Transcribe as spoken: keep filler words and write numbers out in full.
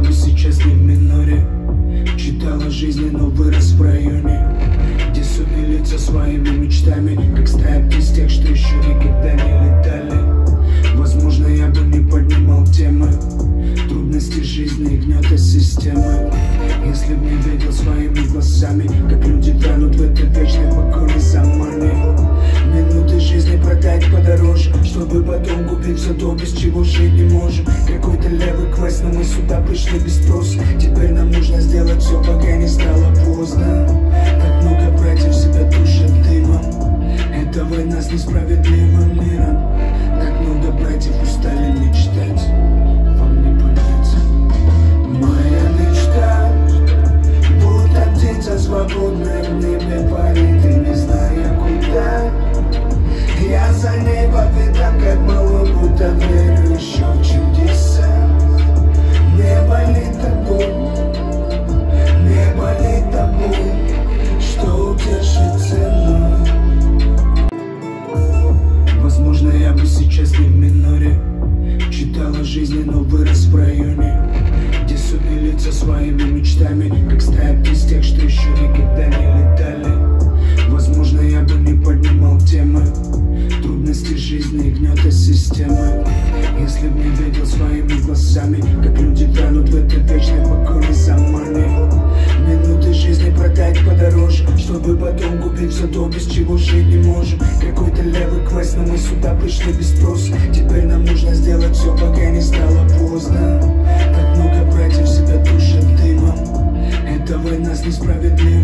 бы сейчас не в миноре. Читал о жизни, но вырос в районе, где сумели лица своими мечтами, как стая птиц тех, что еще никогда не летали. Возможно, я бы не поднимал темы трудности жизни и гнета системы, если б не видел своими глазами, как люди тонут в этой вечной покоре за money. Минуты жизни продать подороже, чтобы потом купить все то, без чего жить не можем. Какой-то левый квест, но мы сюда пришли без спроса. Теперь нам нужно сделать все, пока не стало поздно. Так много братьев себя душат дымом. Это война с несправедливым миром. Так много братьев устали мечтать. Вам не понять. Моя мечта, будто птица свободная в небе парит, и не зная куда. Я за ней по пятам, как малой, будто верю еще в чудеса. Не болит та боль, не болит та боль, что утешит ценой. Возможно, я бы сейчас не в миноре. Читал о жизни, но вырос в районе, где сумели лица своими мечтами, как стая птиц тех, что еще никогда не летали. Возможно, я бы не поднимал темы трудности жизни и гнета системы, если б не видел своими глазами, как люди тонут в этой вечной покоре за money. Минуты жизни продать подороже, чтобы потом купить все то, без чего жить не можем. Какой-то левый квест, но мы сюда пришли без спроса. Теперь нам нужно сделать все, пока не стало поздно. Так много братьев себя душат дымом. Это война с несправедливым